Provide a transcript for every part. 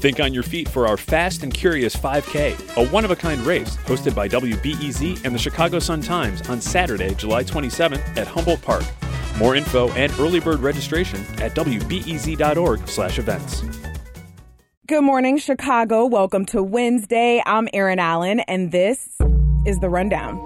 Think on your feet for our Fast and Curious 5K, a one-of-a-kind race hosted by WBEZ and the Chicago Sun-Times on Saturday, July 27th at Humboldt Park. More info and early bird registration at wbez.org/events. Good morning, Chicago. Welcome to Wednesday. I'm Erin Allen, and this is The Rundown.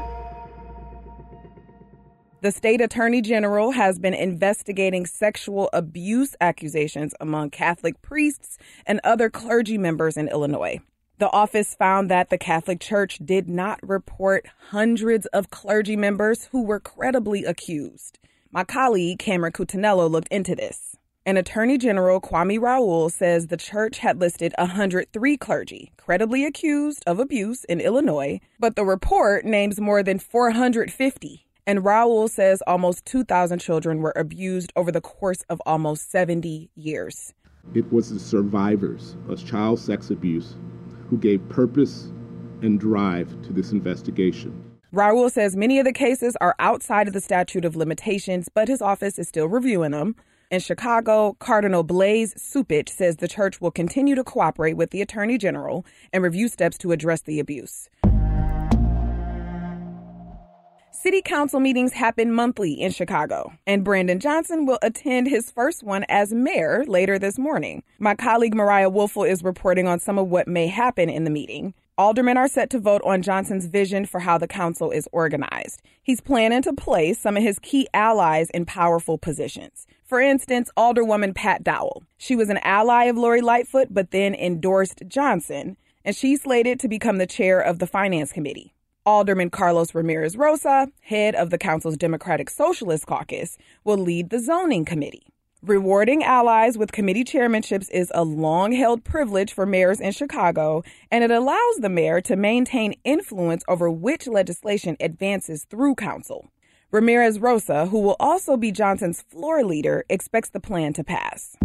The state attorney general has been investigating sexual abuse accusations among Catholic priests and other clergy members in Illinois. The office found that the Catholic Church did not report hundreds of clergy members who were credibly accused. My colleague, Cameron Cutinello, looked into this. And Attorney General Kwame Raoul says the church had listed 103 clergy credibly accused of abuse in Illinois, but the report names more than 450. And Raoul says almost 2,000 children were abused over the course of almost 70 years. It was the survivors of child sex abuse who gave purpose and drive to this investigation. Raoul says many of the cases are outside of the statute of limitations, but his office is still reviewing them. In Chicago, Cardinal Blaise Cupich says the church will continue to cooperate with the Attorney General and review steps to address the abuse. City council meetings happen monthly in Chicago, and Brandon Johnson will attend his first one as mayor later this morning. My colleague Mariah Woelfel is reporting on some of what may happen in the meeting. Aldermen are set to vote on Johnson's vision for how the council is organized. He's planning to place some of his key allies in powerful positions. For instance, Alderwoman Pat Dowell. She was an ally of Lori Lightfoot, but then endorsed Johnson, and she's slated to become the chair of the Finance Committee. Alderman Carlos Ramirez Rosa, head of the council's Democratic Socialist Caucus, will lead the zoning committee. Rewarding allies with committee chairmanships is a long-held privilege for mayors in Chicago, and it allows the mayor to maintain influence over which legislation advances through council. Ramirez Rosa, who will also be Johnson's floor leader, expects the plan to pass.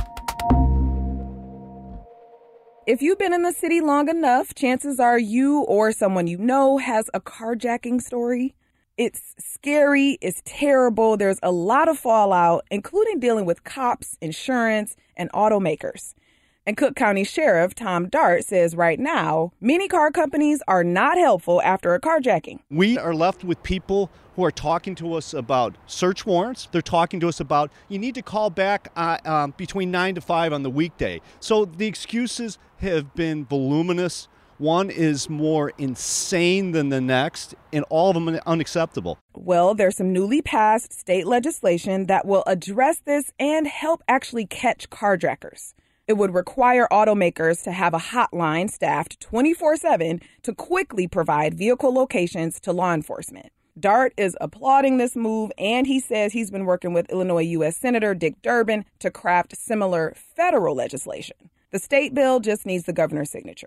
If you've been in the city long enough, chances are you or someone you know has a carjacking story. It's scary, it's terrible, there's a lot of fallout, including dealing with cops, insurance, and automakers. And Cook County Sheriff Tom Dart says right now, many car companies are not helpful after a carjacking. We are left with people who are talking to us about search warrants. They're talking to us about, you need to call back between 9 to 5 on the weekday. So the excuses have been voluminous. One is more insane than the next, and all of them are unacceptable. Well, there's some newly passed state legislation that will address this and help actually catch carjackers. It would require automakers to have a hotline staffed 24/7 to quickly provide vehicle locations to law enforcement. Dart is applauding this move, and he says he's been working with Illinois U.S. Senator Dick Durbin to craft similar federal legislation. The state bill just needs the governor's signature.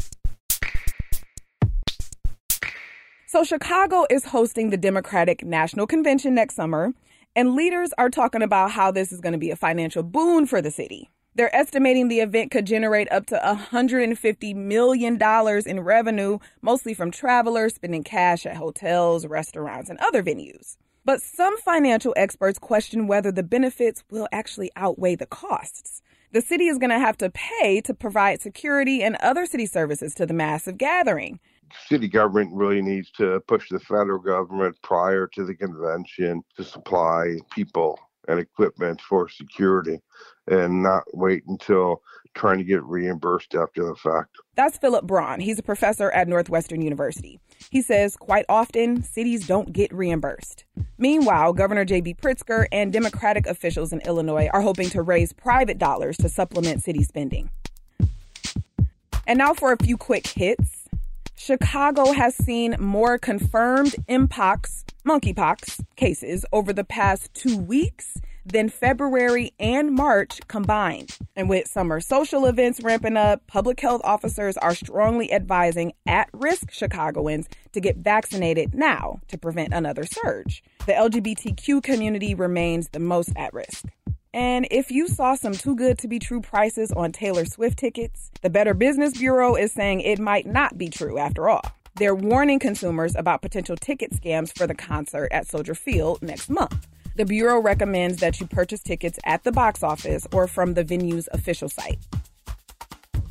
So Chicago is hosting the Democratic National Convention next summer, and leaders are talking about how this is going to be a financial boon for the city. They're estimating the event could generate up to $150 million in revenue, mostly from travelers spending cash at hotels, restaurants, and other venues. But some financial experts question whether the benefits will actually outweigh the costs. The city is going to have to pay to provide security and other city services to the massive gathering. City government really needs to push the federal government prior to the convention to supply people and equipment for security and not wait until trying to get reimbursed after the fact. That's Philip Braun. He's a professor at Northwestern University. He says quite often cities don't get reimbursed. Meanwhile, Governor J.B. Pritzker and Democratic officials in Illinois are hoping to raise private dollars to supplement city spending. And now for a few quick hits. Chicago has seen more confirmed monkeypox cases over the past 2 weeks than February and March combined. And with summer social events ramping up, public health officers are strongly advising at-risk Chicagoans to get vaccinated now to prevent another surge. The LGBTQ community remains the most at risk. And if you saw some too good to be true prices on Taylor Swift tickets, the Better Business Bureau is saying it might not be true after all. They're warning consumers about potential ticket scams for the concert at Soldier Field next month. The Bureau recommends that you purchase tickets at the box office or from the venue's official site.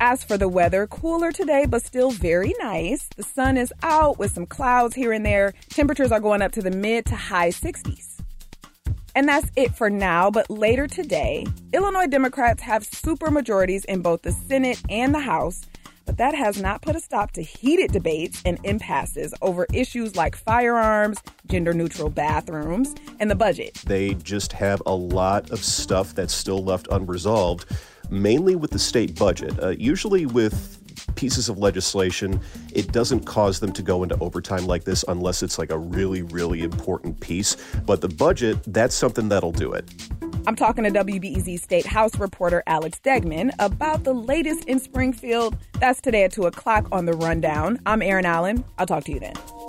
As for the weather, cooler today, but still very nice. The sun is out with some clouds here and there. Temperatures are going up to the mid to high 60s. And that's it for now, but later today, Illinois Democrats have supermajorities in both the Senate and the House, but that has not put a stop to heated debates and impasses over issues like firearms, gender-neutral bathrooms, and the budget. They just have a lot of stuff that's still left unresolved, mainly with the state budget. Usually with pieces of legislation, it doesn't cause them to go into overtime like this unless it's like a really, really important piece. But the budget, that's something that'll do it. I'm talking to WBEZ State House reporter Alex Degman about the latest in Springfield. That's today at 2 o'clock on The Rundown. I'm Erin Allen. I'll talk to you then.